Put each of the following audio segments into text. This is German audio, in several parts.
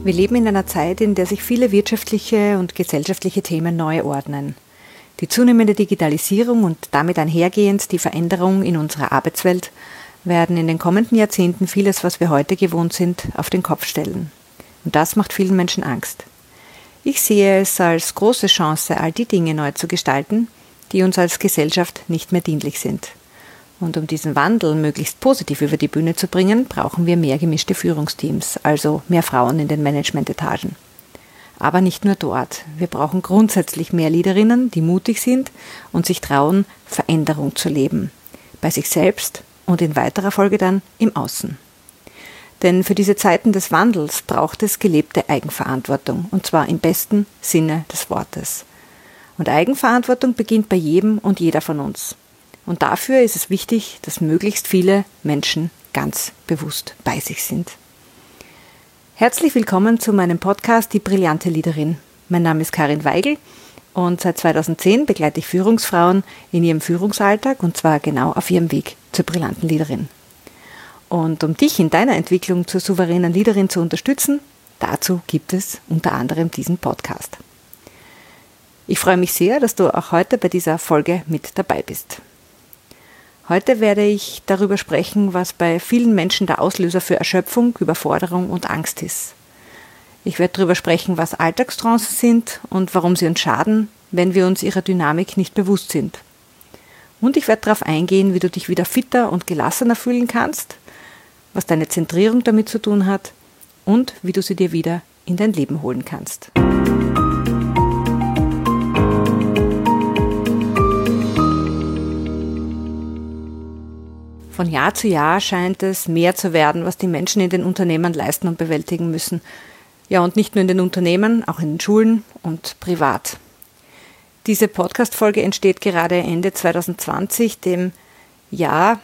Wir leben in einer Zeit, in der sich viele wirtschaftliche und gesellschaftliche Themen neu ordnen. Die zunehmende Digitalisierung und damit einhergehend die Veränderung in unserer Arbeitswelt werden in den kommenden Jahrzehnten vieles, was wir heute gewohnt sind, auf den Kopf stellen. Und das macht vielen Menschen Angst. Ich sehe es als große Chance, all die Dinge neu zu gestalten, die uns als Gesellschaft nicht mehr dienlich sind. Und um diesen Wandel möglichst positiv über die Bühne zu bringen, brauchen wir mehr gemischte Führungsteams, also mehr Frauen in den Managementetagen. Aber nicht nur dort. Wir brauchen grundsätzlich mehr Leaderinnen, die mutig sind und sich trauen, Veränderung zu leben. Bei sich selbst und in weiterer Folge dann im Außen. Denn für diese Zeiten des Wandels braucht es gelebte Eigenverantwortung, und zwar im besten Sinne des Wortes. Und Eigenverantwortung beginnt bei jedem und jeder von uns. Und dafür ist es wichtig, dass möglichst viele Menschen ganz bewusst bei sich sind. Herzlich willkommen zu meinem Podcast Die brillante Leaderin. Mein Name ist Karin Weigel und seit 2010 begleite ich Führungsfrauen in ihrem Führungsalltag und zwar genau auf ihrem Weg zur brillanten Leaderin. Und um dich in deiner Entwicklung zur souveränen Leaderin zu unterstützen, dazu gibt es unter anderem diesen Podcast. Ich freue mich sehr, dass du auch heute bei dieser Folge mit dabei bist. Heute werde ich darüber sprechen, was bei vielen Menschen der Auslöser für Erschöpfung, Überforderung und Angst ist. Ich werde darüber sprechen, was Alltagstrancen sind und warum sie uns schaden, wenn wir uns ihrer Dynamik nicht bewusst sind. Und ich werde darauf eingehen, wie du dich wieder fitter und gelassener fühlen kannst, was deine Zentrierung damit zu tun hat und wie du sie dir wieder in dein Leben holen kannst. Von Jahr zu Jahr scheint es mehr zu werden, was die Menschen in den Unternehmen leisten und bewältigen müssen. Ja, und nicht nur in den Unternehmen, auch in den Schulen und privat. Diese Podcast-Folge entsteht gerade Ende 2020, dem Jahr,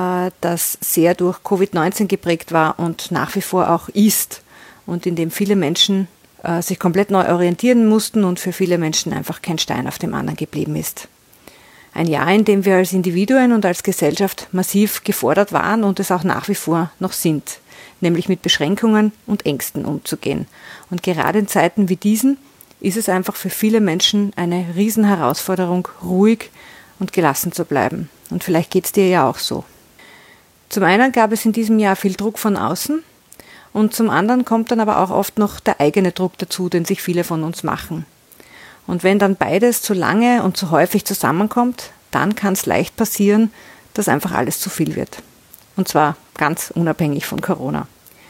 das sehr durch Covid-19 geprägt war und nach wie vor auch ist und in dem viele Menschen sich komplett neu orientieren mussten und für viele Menschen einfach kein Stein auf dem anderen geblieben ist. Ein Jahr, in dem wir als Individuen und als Gesellschaft massiv gefordert waren und es auch nach wie vor noch sind, nämlich mit Beschränkungen und Ängsten umzugehen. Und gerade in Zeiten wie diesen ist es einfach für viele Menschen eine Riesenherausforderung, ruhig und gelassen zu bleiben. Und vielleicht geht es dir ja auch so. Zum einen gab es in diesem Jahr viel Druck von außen und zum anderen kommt dann aber auch oft noch der eigene Druck dazu, den sich viele von uns machen. Und wenn dann beides zu lange und zu häufig zusammenkommt, dann kann es leicht passieren, dass einfach alles zu viel wird. Und zwar ganz unabhängig von Corona.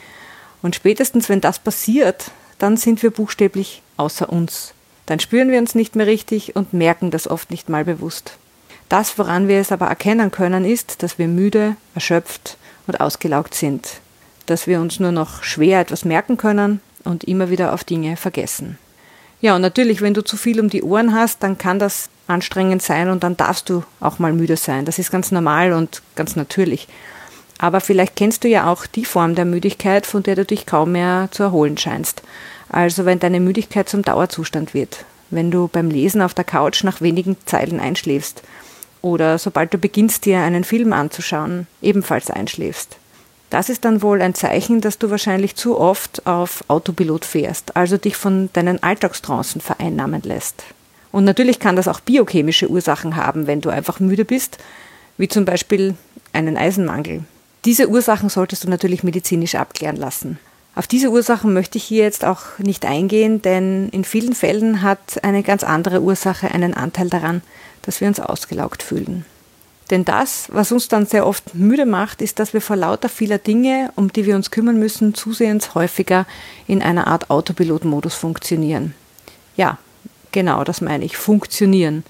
Und spätestens, wenn das passiert, dann sind wir buchstäblich außer uns. Dann spüren wir uns nicht mehr richtig und merken das oft nicht mal bewusst. Das, woran wir es aber erkennen können, ist, dass wir müde, erschöpft und ausgelaugt sind. Dass wir uns nur noch schwer etwas merken können und immer wieder auf Dinge vergessen. Ja, und natürlich, wenn du zu viel um die Ohren hast, dann kann das anstrengend sein und dann darfst du auch mal müde sein. Das ist ganz normal und ganz natürlich. Aber vielleicht kennst du ja auch die Form der Müdigkeit, von der du dich kaum mehr zu erholen scheinst. Also wenn deine Müdigkeit zum Dauerzustand wird, wenn du beim Lesen auf der Couch nach wenigen Zeilen einschläfst oder sobald du beginnst, dir einen Film anzuschauen, ebenfalls einschläfst. Das ist dann wohl ein Zeichen, dass du wahrscheinlich zu oft auf Autopilot fährst, also dich von deinen Alltagstrancen vereinnahmen lässt. Und natürlich kann das auch biochemische Ursachen haben, wenn du einfach müde bist, wie zum Beispiel einen Eisenmangel. Diese Ursachen solltest du natürlich medizinisch abklären lassen. Auf diese Ursachen möchte ich hier jetzt auch nicht eingehen, denn in vielen Fällen hat eine ganz andere Ursache einen Anteil daran, dass wir uns ausgelaugt fühlen. Denn das, was uns dann sehr oft müde macht, ist, dass wir vor lauter vieler Dinge, um die wir uns kümmern müssen, zusehends häufiger in einer Art Autopilot-Modus funktionieren. Ja, genau, das meine ich, funktionieren.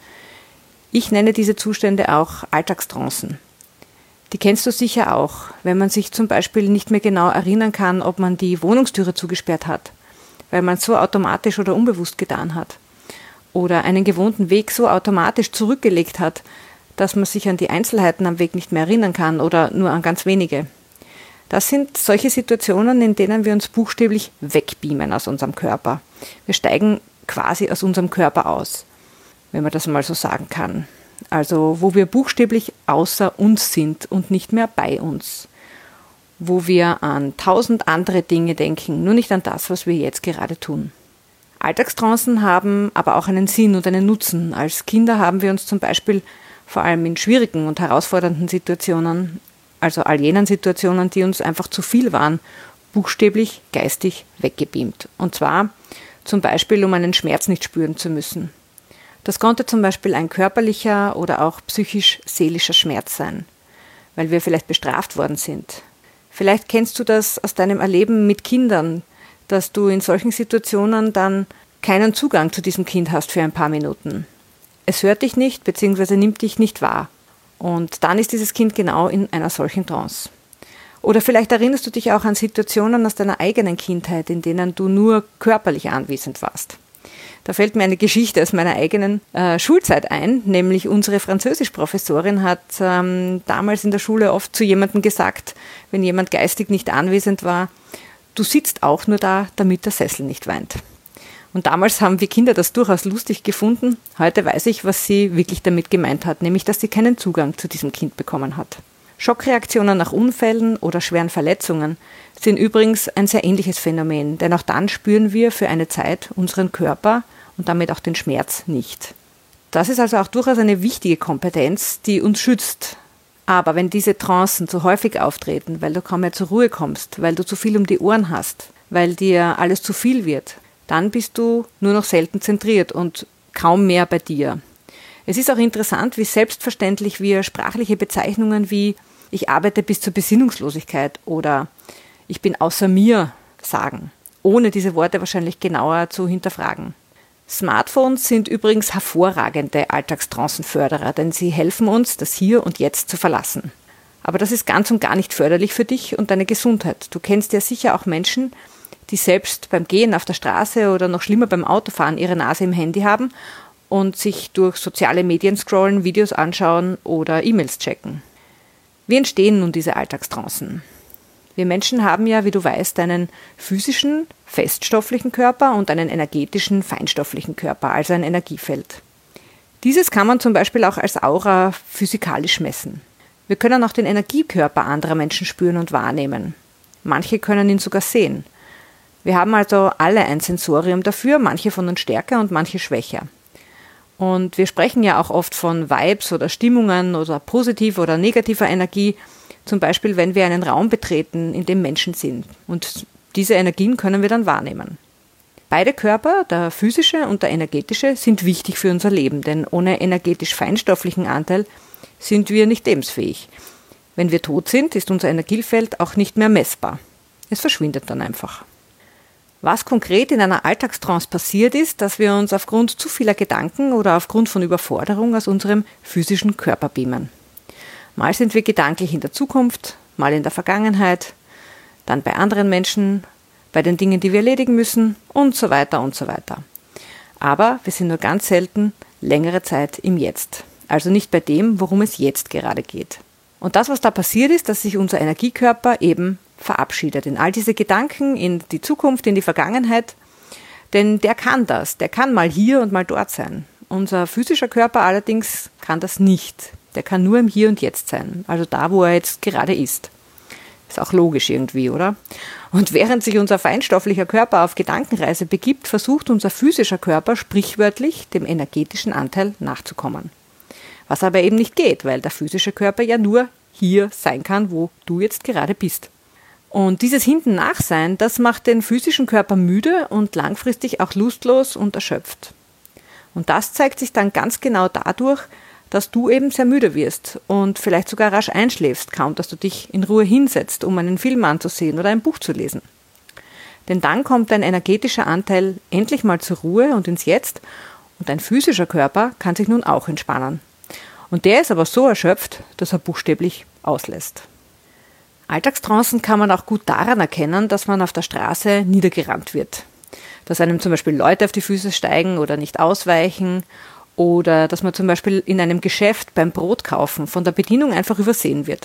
Ich nenne diese Zustände auch Alltagstrancen. Die kennst du sicher auch, wenn man sich zum Beispiel nicht mehr genau erinnern kann, ob man die Wohnungstüre zugesperrt hat, weil man es so automatisch oder unbewusst getan hat. Oder einen gewohnten Weg so automatisch zurückgelegt hat, dass man sich an die Einzelheiten am Weg nicht mehr erinnern kann oder nur an ganz wenige. Das sind solche Situationen, in denen wir uns buchstäblich wegbeamen aus unserem Körper. Wir steigen quasi aus unserem Körper aus, wenn man das mal so sagen kann. Also wo wir buchstäblich außer uns sind und nicht mehr bei uns. wo wir an 1000 andere Dinge denken, nur nicht an das, was wir jetzt gerade tun. Alltagstrancen haben aber auch einen Sinn und einen Nutzen. Als Kinder haben wir uns zum Beispiel vor allem in schwierigen und herausfordernden Situationen, also all jenen Situationen, die uns einfach zu viel waren, buchstäblich geistig weggebeamt. Und zwar zum Beispiel, um einen Schmerz nicht spüren zu müssen. Das konnte zum Beispiel ein körperlicher oder auch psychisch-seelischer Schmerz sein, weil wir vielleicht bestraft worden sind. Vielleicht kennst du das aus deinem Erleben mit Kindern, dass du in solchen Situationen dann keinen Zugang zu diesem Kind hast für ein paar Minuten. Es hört dich nicht bzw. nimmt dich nicht wahr. Und dann ist dieses Kind genau in einer solchen Trance. Oder vielleicht erinnerst du dich auch an Situationen aus deiner eigenen Kindheit, in denen du nur körperlich anwesend warst. Da fällt mir eine Geschichte aus meiner eigenen Schulzeit ein, nämlich unsere Französischprofessorin hat damals in der Schule oft zu jemandem gesagt, wenn jemand geistig nicht anwesend war, du sitzt auch nur da, damit der Sessel nicht weint. Und damals haben wir Kinder das durchaus lustig gefunden. Heute weiß ich, was sie wirklich damit gemeint hat, nämlich, dass sie keinen Zugang zu diesem Kind bekommen hat. Schockreaktionen nach Unfällen oder schweren Verletzungen sind übrigens ein sehr ähnliches Phänomen, denn auch dann spüren wir für eine Zeit unseren Körper und damit auch den Schmerz nicht. Das ist also auch durchaus eine wichtige Kompetenz, die uns schützt. Aber wenn diese Trancen zu häufig auftreten, weil du kaum mehr zur Ruhe kommst, weil du zu viel um die Ohren hast, weil dir alles zu viel wird, dann bist du nur noch selten zentriert und kaum mehr bei dir. Es ist auch interessant, wie selbstverständlich wir sprachliche Bezeichnungen wie ich arbeite bis zur Besinnungslosigkeit oder ich bin außer mir sagen, ohne diese Worte wahrscheinlich genauer zu hinterfragen. Smartphones sind übrigens hervorragende Alltagstrancenförderer, denn sie helfen uns, das Hier und Jetzt zu verlassen. Aber das ist ganz und gar nicht förderlich für dich und deine Gesundheit. Du kennst ja sicher auch Menschen, die selbst beim Gehen auf der Straße oder noch schlimmer beim Autofahren ihre Nase im Handy haben und sich durch soziale Medien scrollen, Videos anschauen oder E-Mails checken. Wie entstehen nun diese Alltagstrancen? Wir Menschen haben ja, wie du weißt, einen physischen, feststofflichen Körper und einen energetischen, feinstofflichen Körper, also ein Energiefeld. Dieses kann man zum Beispiel auch als Aura physikalisch messen. Wir können auch den Energiekörper anderer Menschen spüren und wahrnehmen. Manche können ihn sogar sehen. Wir haben also alle ein Sensorium dafür, manche von uns stärker und manche schwächer. Und wir sprechen ja auch oft von Vibes oder Stimmungen oder positiver oder negativer Energie, zum Beispiel wenn wir einen Raum betreten, in dem Menschen sind. Und diese Energien können wir dann wahrnehmen. Beide Körper, der physische und der energetische, sind wichtig für unser Leben, denn ohne energetisch-feinstofflichen Anteil sind wir nicht lebensfähig. Wenn wir tot sind, ist unser Energiefeld auch nicht mehr messbar. Es verschwindet dann einfach. Was konkret in einer Alltagstrance passiert ist, dass wir uns aufgrund zu vieler Gedanken oder aufgrund von Überforderung aus unserem physischen Körper beamen. Mal sind wir gedanklich in der Zukunft, mal in der Vergangenheit, dann bei anderen Menschen, bei den Dingen, die wir erledigen müssen und so weiter und so weiter. Aber wir sind nur ganz selten längere Zeit im Jetzt, also nicht bei dem, worum es jetzt gerade geht. Und das, was da passiert ist, dass sich unser Energiekörper eben verabschiedet in all diese Gedanken, in die Zukunft, in die Vergangenheit, denn der kann das, der kann mal hier und mal dort sein. Unser physischer Körper allerdings kann das nicht, der kann nur im Hier und Jetzt sein, also da, wo er jetzt gerade ist. Ist auch logisch irgendwie, oder? Und während sich unser feinstofflicher Körper auf Gedankenreise begibt, versucht unser physischer Körper sprichwörtlich dem energetischen Anteil nachzukommen. Was aber eben nicht geht, weil der physische Körper ja nur hier sein kann, wo du jetzt gerade bist. Und dieses Hinten-Nachsein, das macht den physischen Körper müde und langfristig auch lustlos und erschöpft. Und das zeigt sich dann ganz genau dadurch, dass du eben sehr müde wirst und vielleicht sogar rasch einschläfst, kaum dass du dich in Ruhe hinsetzt, um einen Film anzusehen oder ein Buch zu lesen. Denn dann kommt dein energetischer Anteil endlich mal zur Ruhe und ins Jetzt und dein physischer Körper kann sich nun auch entspannen. Und der ist aber so erschöpft, dass er buchstäblich auslässt. Alltagstrancen kann man auch gut daran erkennen, dass man auf der Straße niedergerannt wird. Dass einem zum Beispiel Leute auf die Füße steigen oder nicht ausweichen oder dass man zum Beispiel in einem Geschäft beim Brotkaufen von der Bedienung einfach übersehen wird.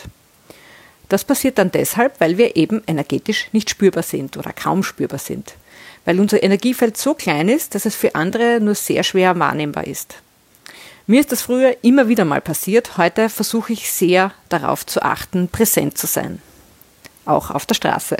Das passiert dann deshalb, weil wir eben energetisch nicht spürbar sind oder kaum spürbar sind. Weil unser Energiefeld so klein ist, dass es für andere nur sehr schwer wahrnehmbar ist. Mir ist das früher immer wieder mal passiert, heute versuche ich sehr darauf zu achten, präsent zu sein. auch auf der Straße.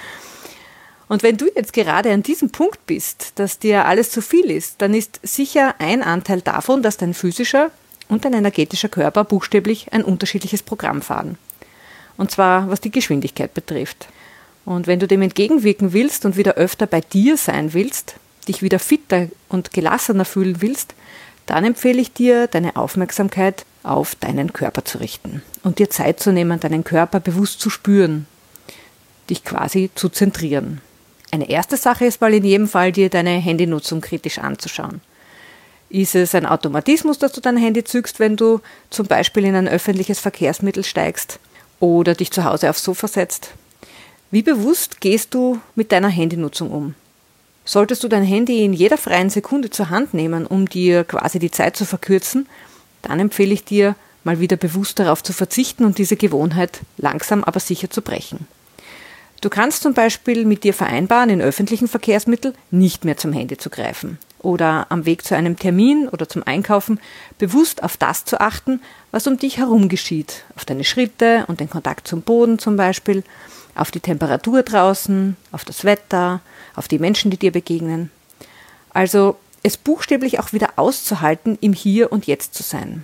Und wenn du jetzt gerade an diesem Punkt bist, dass dir alles zu viel ist, dann ist sicher ein Anteil davon, dass dein physischer und dein energetischer Körper buchstäblich ein unterschiedliches Programm fahren. Und zwar was die Geschwindigkeit betrifft. Und wenn du dem entgegenwirken willst und wieder öfter bei dir sein willst, dich wieder fitter und gelassener fühlen willst, dann empfehle ich dir, deine Aufmerksamkeit auf deinen Körper zu richten und dir Zeit zu nehmen, deinen Körper bewusst zu spüren, dich quasi zu zentrieren. Eine erste Sache ist mal in jedem Fall, dir deine Handynutzung kritisch anzuschauen. Ist es ein Automatismus, dass du dein Handy zückst, wenn du zum Beispiel in ein öffentliches Verkehrsmittel steigst oder dich zu Hause aufs Sofa setzt? Wie bewusst gehst du mit deiner Handynutzung um? Solltest du dein Handy in jeder freien Sekunde zur Hand nehmen, um dir quasi die Zeit zu verkürzen, dann empfehle ich dir, mal wieder bewusst darauf zu verzichten und diese Gewohnheit langsam aber sicher zu brechen. Du kannst zum Beispiel mit dir vereinbaren, in öffentlichen Verkehrsmitteln nicht mehr zum Handy zu greifen oder am Weg zu einem Termin oder zum Einkaufen bewusst auf das zu achten, was um dich herum geschieht, auf deine Schritte und den Kontakt zum Boden zum Beispiel, auf die Temperatur draußen, auf das Wetter, auf die Menschen, die dir begegnen. Also es buchstäblich auch wieder auszuhalten, im Hier und Jetzt zu sein.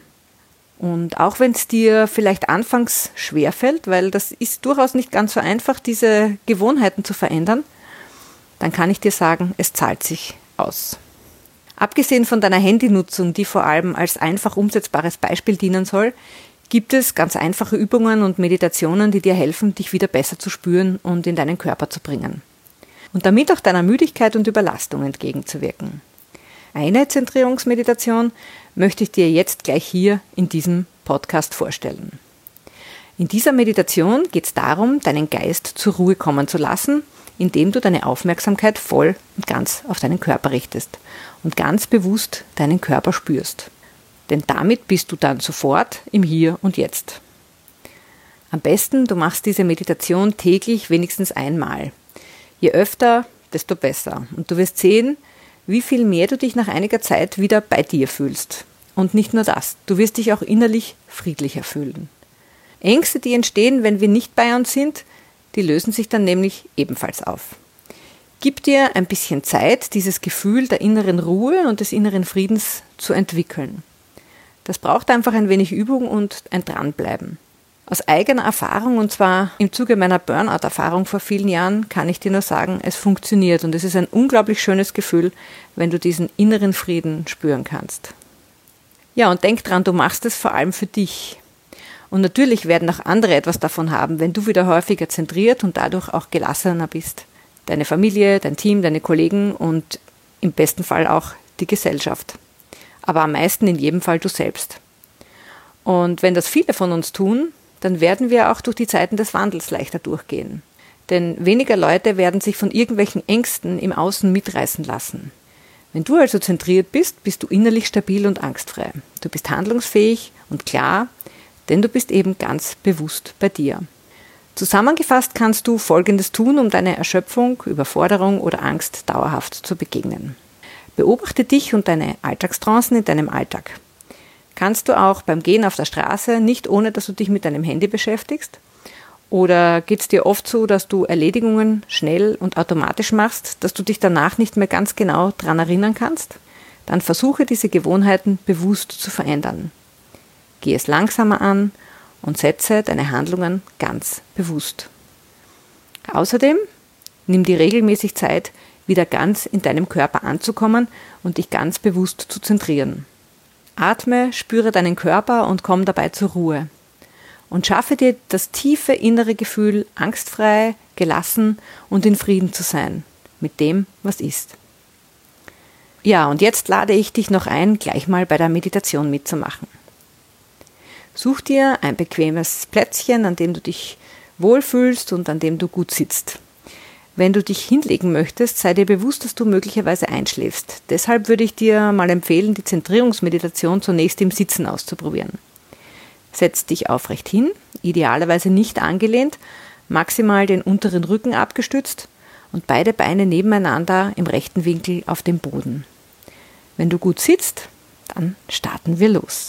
Und auch wenn es dir vielleicht anfangs schwerfällt, weil das ist durchaus nicht ganz so einfach, diese Gewohnheiten zu verändern, dann kann ich dir sagen, es zahlt sich aus. Abgesehen von deiner Handynutzung, die vor allem als einfach umsetzbares Beispiel dienen soll, gibt es ganz einfache Übungen und Meditationen, die dir helfen, dich wieder besser zu spüren und in deinen Körper zu bringen. Und damit auch deiner Müdigkeit und Überlastung entgegenzuwirken. Eine Zentrierungsmeditation möchte ich dir jetzt gleich hier in diesem Podcast vorstellen. In dieser Meditation geht es darum, deinen Geist zur Ruhe kommen zu lassen, indem du deine Aufmerksamkeit voll und ganz auf deinen Körper richtest und ganz bewusst deinen Körper spürst. Denn damit bist du dann sofort im Hier und Jetzt. Am besten, du machst diese Meditation täglich wenigstens einmal. Je öfter, desto besser. Und du wirst sehen, wie viel mehr du dich nach einiger Zeit wieder bei dir fühlst. Und nicht nur das, du wirst dich auch innerlich friedlicher fühlen. Ängste, die entstehen, wenn wir nicht bei uns sind, die lösen sich dann nämlich ebenfalls auf. Gib dir ein bisschen Zeit, dieses Gefühl der inneren Ruhe und des inneren Friedens zu entwickeln. Das braucht einfach ein wenig Übung und ein Dranbleiben. Aus eigener Erfahrung, und zwar im Zuge meiner Burnout-Erfahrung vor vielen Jahren, kann ich dir nur sagen, es funktioniert und es ist ein unglaublich schönes Gefühl, wenn du diesen inneren Frieden spüren kannst. Ja, und denk dran, du machst es vor allem für dich. Und natürlich werden auch andere etwas davon haben, wenn du wieder häufiger zentriert und dadurch auch gelassener bist. Deine Familie, dein Team, deine Kollegen und im besten Fall auch die Gesellschaft. Aber am meisten in jedem Fall du selbst. Und wenn das viele von uns tun, dann werden wir auch durch die Zeiten des Wandels leichter durchgehen. Denn weniger Leute werden sich von irgendwelchen Ängsten im Außen mitreißen lassen. Wenn du also zentriert bist, bist du innerlich stabil und angstfrei. Du bist handlungsfähig und klar, denn du bist eben ganz bewusst bei dir. Zusammengefasst kannst du Folgendes tun, um deine Erschöpfung, Überforderung oder Angst dauerhaft zu begegnen. Beobachte dich und deine Alltagstrancen in deinem Alltag. Kannst du auch beim Gehen auf der Straße nicht ohne, dass du dich mit deinem Handy beschäftigst? Oder geht es dir oft so, dass du Erledigungen schnell und automatisch machst, dass du dich danach nicht mehr ganz genau daran erinnern kannst? Dann versuche diese Gewohnheiten bewusst zu verändern. Geh es langsamer an und setze deine Handlungen ganz bewusst. Außerdem nimm dir regelmäßig Zeit, wieder ganz in deinem Körper anzukommen und dich ganz bewusst zu zentrieren. Atme, spüre deinen Körper und komm dabei zur Ruhe. Und schaffe dir das tiefe innere Gefühl, angstfrei, gelassen und in Frieden zu sein mit dem, was ist. Ja, und jetzt lade ich dich noch ein, gleich mal bei der Meditation mitzumachen. Such dir ein bequemes Plätzchen, an dem du dich wohlfühlst und an dem du gut sitzt. Wenn du dich hinlegen möchtest, sei dir bewusst, dass du möglicherweise einschläfst. Deshalb würde ich dir mal empfehlen, die Zentrierungsmeditation zunächst im Sitzen auszuprobieren. Setz dich aufrecht hin, idealerweise nicht angelehnt, maximal den unteren Rücken abgestützt und beide Beine nebeneinander im rechten Winkel auf dem Boden. Wenn du gut sitzt, dann starten wir los.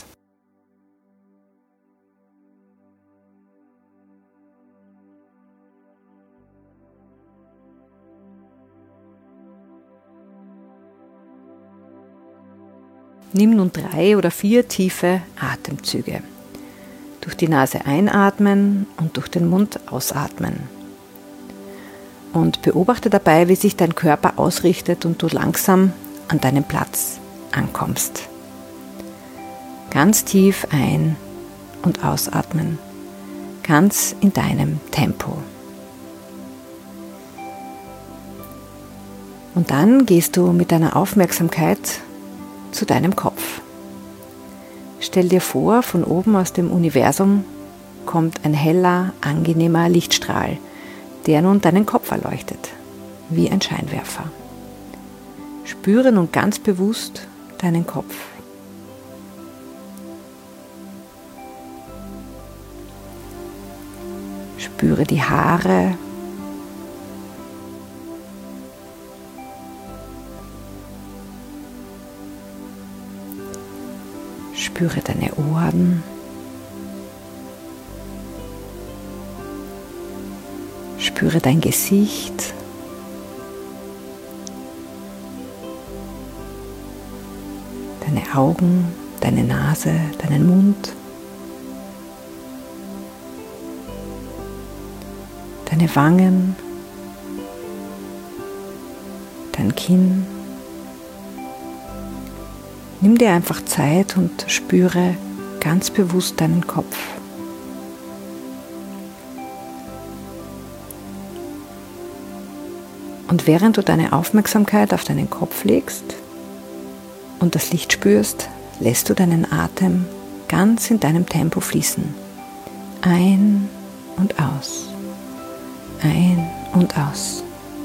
Nimm nun 3 oder 4 tiefe Atemzüge. Durch die Nase einatmen und durch den Mund ausatmen. Und beobachte dabei, wie sich dein Körper ausrichtet und du langsam an deinem Platz ankommst. Ganz tief ein- und ausatmen, ganz in deinem Tempo. Und dann gehst du mit deiner Aufmerksamkeit zu deinem Kopf. Stell dir vor, von oben aus dem Universum kommt ein heller, angenehmer Lichtstrahl, der nun deinen Kopf erleuchtet, wie ein Scheinwerfer. Spüre nun ganz bewusst deinen Kopf. Spüre die Haare, spüre deine Ohren, spüre dein Gesicht, deine Augen, deine Nase, deinen Mund, deine Wangen, dein Kinn. Nimm dir einfach Zeit und spüre ganz bewusst deinen Kopf. Und während du deine Aufmerksamkeit auf deinen Kopf legst und das Licht spürst, lässt du deinen Atem ganz in deinem Tempo fließen. Ein und aus. Ein und aus.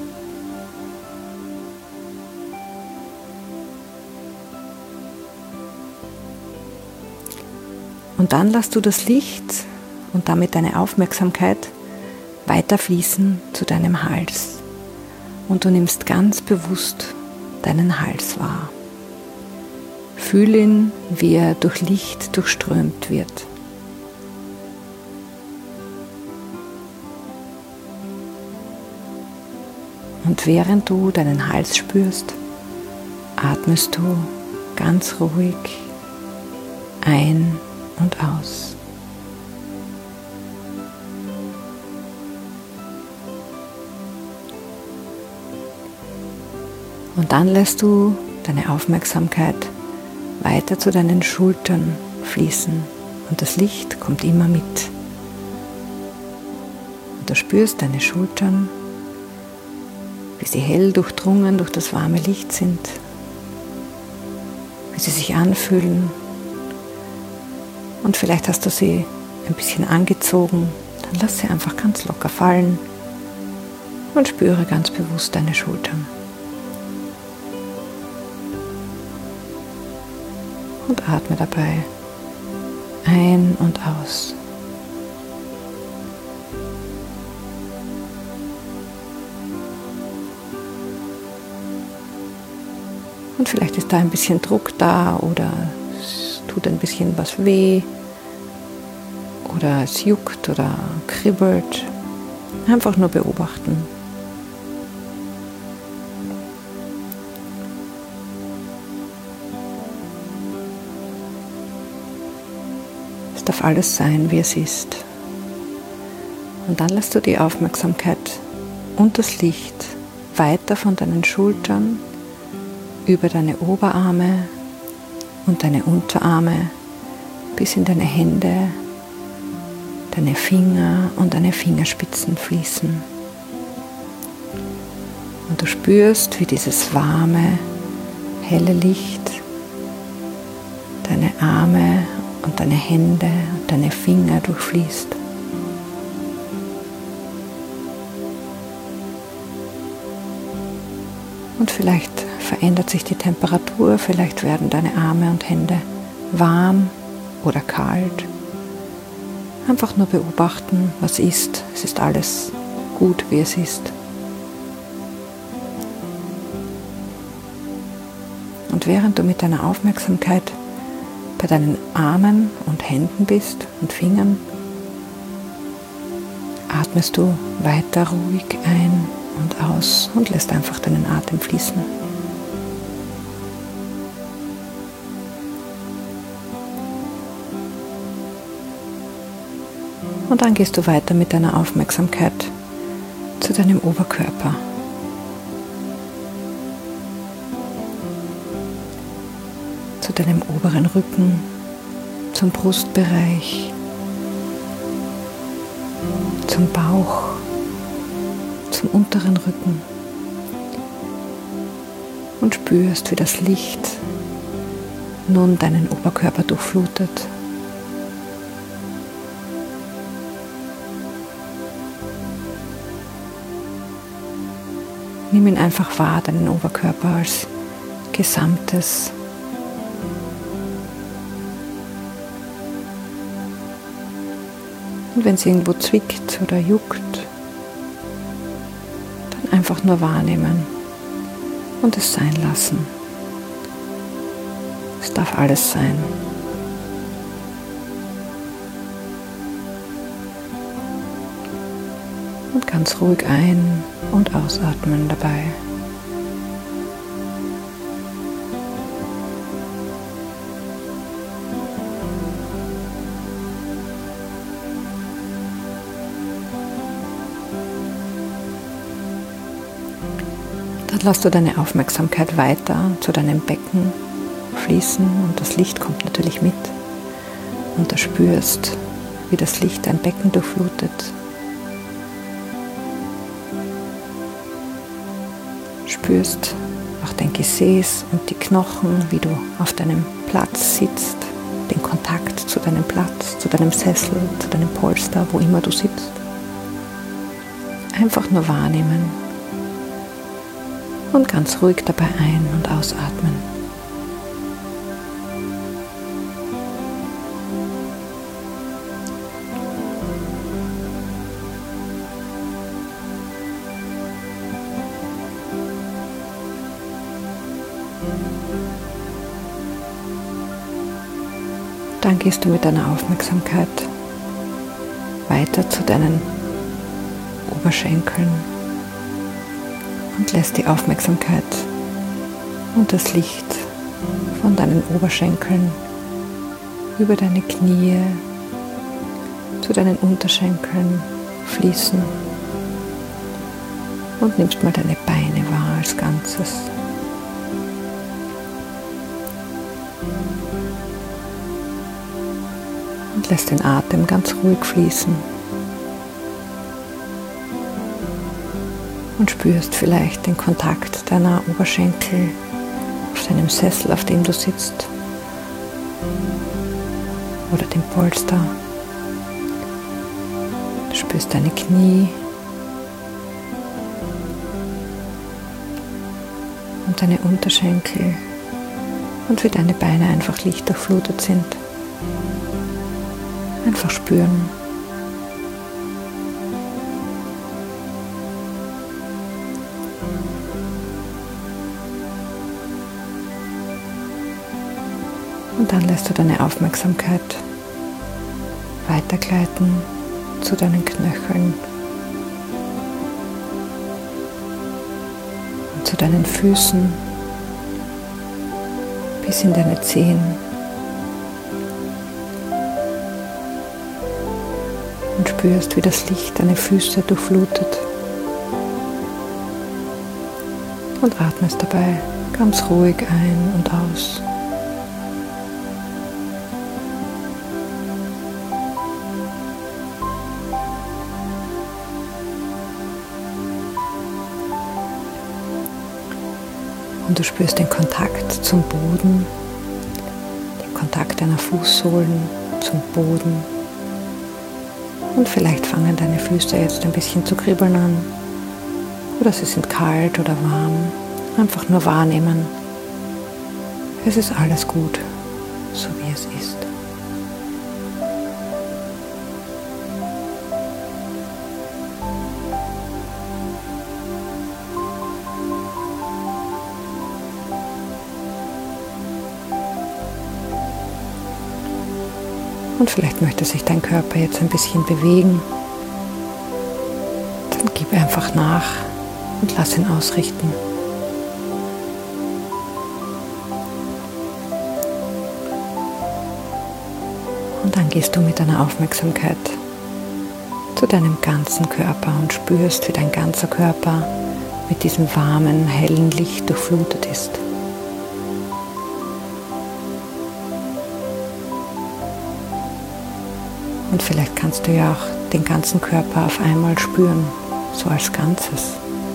Und dann lässt du das Licht und damit deine Aufmerksamkeit weiter fließen zu deinem Hals. Und du nimmst ganz bewusst deinen Hals wahr. Fühl ihn, wie er durch Licht durchströmt wird. Und während du deinen Hals spürst, atmest du ganz ruhig ein und aus. Und dann lässt du deine Aufmerksamkeit weiter zu deinen Schultern fließen und das Licht kommt immer mit. Und du spürst deine Schultern, wie sie hell durchdrungen durch das warme Licht sind, wie sie sich anfühlen. Und vielleicht hast du sie ein bisschen angezogen, dann lass sie einfach ganz locker fallen und spüre ganz bewusst deine Schultern. Und atme dabei ein und aus. Und vielleicht ist da ein bisschen Druck da oder es tut ein bisschen was weh oder es juckt oder kribbelt. Einfach nur beobachten. Es darf alles sein, wie es ist. Und dann lässt du die Aufmerksamkeit und das Licht weiter von deinen Schultern über deine Oberarme und deine Unterarme bis in deine Hände, deine Finger und deine Fingerspitzen fließen. Und du spürst, wie dieses warme, helle Licht deine Arme und deine Hände und deine Finger durchfließt. Und vielleicht verändert sich die Temperatur, vielleicht werden deine Arme und Hände warm oder kalt. Einfach nur beobachten, was ist. Es ist alles gut, wie es ist. Und während du mit deiner Aufmerksamkeit bei deinen Armen und Händen bist und Fingern, atmest du weiter ruhig ein und aus und lässt einfach deinen Atem fließen. Und dann gehst du weiter mit deiner Aufmerksamkeit zu deinem Oberkörper. Zu deinem oberen Rücken, zum Brustbereich, zum Bauch, zum unteren Rücken und spürst, wie das Licht nun deinen Oberkörper durchflutet. Nimm ihn einfach wahr, deinen Oberkörper als Gesamtes. Und wenn es irgendwo zwickt oder juckt, dann einfach nur wahrnehmen und es sein lassen. Es darf alles sein. Und ganz ruhig ein- und ausatmen dabei. Dann lass du deine Aufmerksamkeit weiter zu deinem Becken fließen und das Licht kommt natürlich mit. Und du spürst, wie das Licht dein Becken durchflutet. Spürst auch dein Gesäß und die Knochen, wie du auf deinem Platz sitzt, den Kontakt zu deinem Platz, zu deinem Sessel, zu deinem Polster, wo immer du sitzt. Einfach nur wahrnehmen und ganz ruhig dabei ein- und ausatmen. Dann gehst du mit deiner Aufmerksamkeit weiter zu deinen Oberschenkeln und lässt die Aufmerksamkeit und das Licht von deinen Oberschenkeln über deine Knie zu deinen Unterschenkeln fließen und nimmst mal deine Beine wahr als Ganzes. Und lässt den Atem ganz ruhig fließen. Und spürst vielleicht den Kontakt deiner Oberschenkel auf deinem Sessel, auf dem du sitzt. Oder dem Polster. Du spürst deine Knie. Und deine Unterschenkel. Und wie deine Beine einfach lichtdurchflutet sind. Einfach spüren. Und dann lässt du deine Aufmerksamkeit weitergleiten zu deinen Knöcheln und zu deinen Füßen bis in deine Zehen. Und spürst, wie das Licht deine Füße durchflutet. Und atmest dabei ganz ruhig ein und aus. Und du spürst den Kontakt zum Boden, den Kontakt deiner Fußsohlen zum Boden. Und vielleicht fangen deine Füße jetzt ein bisschen zu kribbeln an. Oder sie sind kalt oder warm. Einfach nur wahrnehmen. Es ist alles gut, so wie es ist. Und vielleicht möchte sich dein Körper jetzt ein bisschen bewegen. Dann gib einfach nach und lass ihn ausrichten. Und dann gehst du mit deiner Aufmerksamkeit zu deinem ganzen Körper und spürst, wie dein ganzer Körper mit diesem warmen, hellen Licht durchflutet ist. Und vielleicht kannst du ja auch den ganzen Körper auf einmal spüren, so als Ganzes.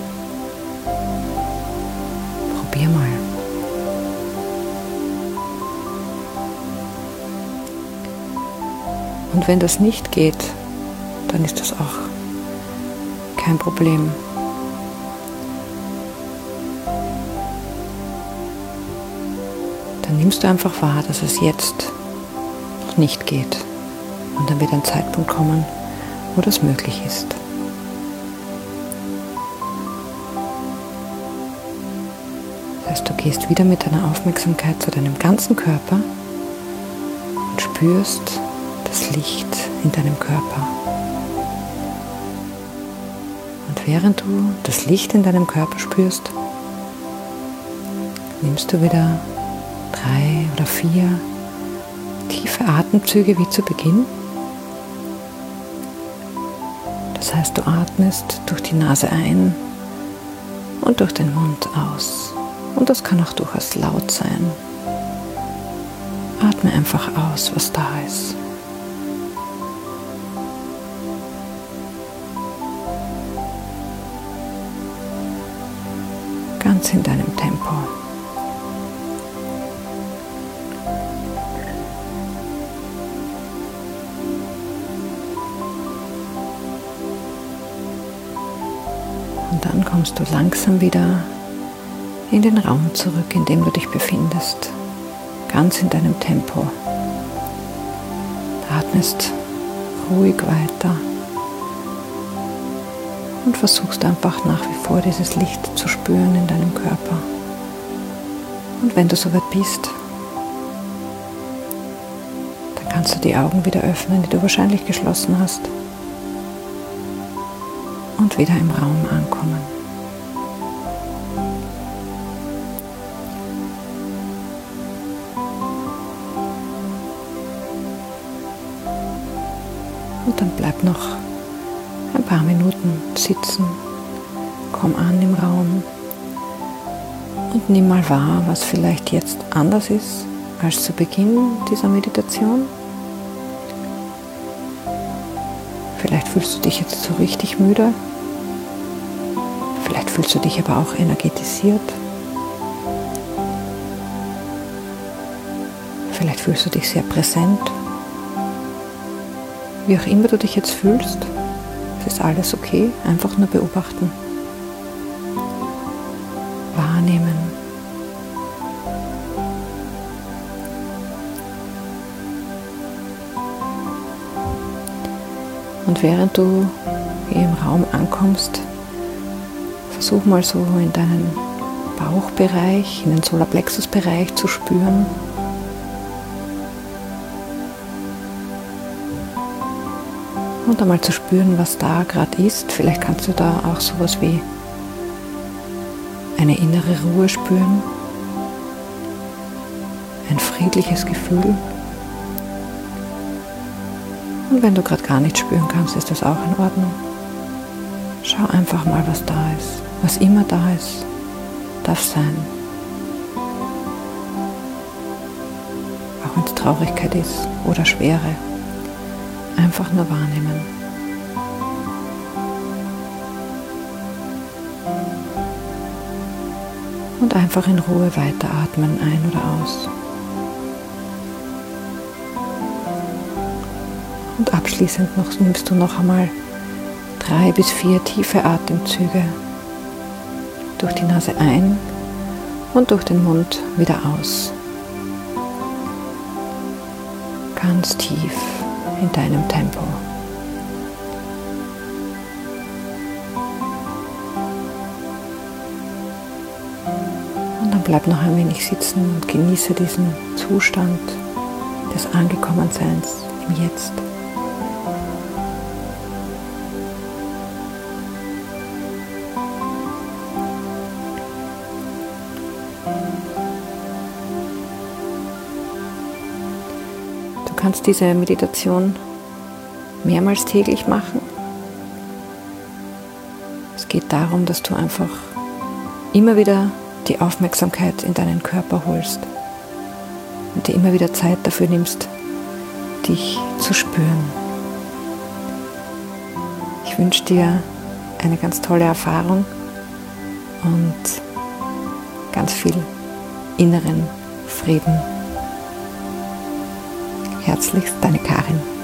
Probier mal. Und wenn das nicht geht, dann ist das auch kein Problem. Dann nimmst du einfach wahr, dass es jetzt noch nicht geht. Und dann wird ein Zeitpunkt kommen, wo das möglich ist. Das heißt, du gehst wieder mit deiner Aufmerksamkeit zu deinem ganzen Körper und spürst das Licht in deinem Körper. Und während du das Licht in deinem Körper spürst, nimmst du wieder 3 oder 4 tiefe Atemzüge wie zu Beginn. Das heißt, du atmest durch die Nase ein und durch den Mund aus. Und das kann auch durchaus laut sein. Atme einfach aus, was da ist. Ganz in deinem Tempo. Und dann kommst du langsam wieder in den Raum zurück, in dem du dich befindest. Ganz in deinem Tempo. Du atmest ruhig weiter und versuchst einfach nach wie vor dieses Licht zu spüren in deinem Körper. Und wenn du soweit bist, dann kannst du die Augen wieder öffnen, die du wahrscheinlich geschlossen hast. Und wieder im Raum ankommen. Und dann bleib noch ein paar Minuten sitzen, komm an im Raum und nimm mal wahr, was vielleicht jetzt anders ist als zu Beginn dieser Meditation. Vielleicht fühlst du dich jetzt so richtig müde. Vielleicht fühlst du dich aber auch energetisiert. Vielleicht fühlst du dich sehr präsent. Wie auch immer du dich jetzt fühlst, es ist alles okay. Einfach nur beobachten. Wahrnehmen. Und während du hier im Raum ankommst, versuch mal so in deinen Bauchbereich, in den Solarplexusbereich zu spüren. Und einmal zu spüren, was da gerade ist. Vielleicht kannst du da auch sowas wie eine innere Ruhe spüren, ein friedliches Gefühl. Und wenn du gerade gar nicht spüren kannst, ist das auch in Ordnung. Schau einfach mal, was da ist. Was immer da ist, darf sein. Auch wenn es Traurigkeit ist oder Schwere. Einfach nur wahrnehmen. Und einfach in Ruhe weiteratmen, ein oder aus. Und abschließend nimmst du noch einmal 3 bis 4 tiefe Atemzüge durch die Nase ein und durch den Mund wieder aus. Ganz tief in deinem Tempo. Und dann bleib noch ein wenig sitzen und genieße diesen Zustand des Angekommenseins im Jetzt. Du kannst diese Meditation mehrmals täglich machen Es geht darum, dass du einfach immer wieder die Aufmerksamkeit in deinen Körper holst und dir immer wieder Zeit dafür nimmst, dich zu spüren. Ich wünsche dir eine ganz tolle Erfahrung und ganz viel inneren Frieden. Herzlichst, deine Karin.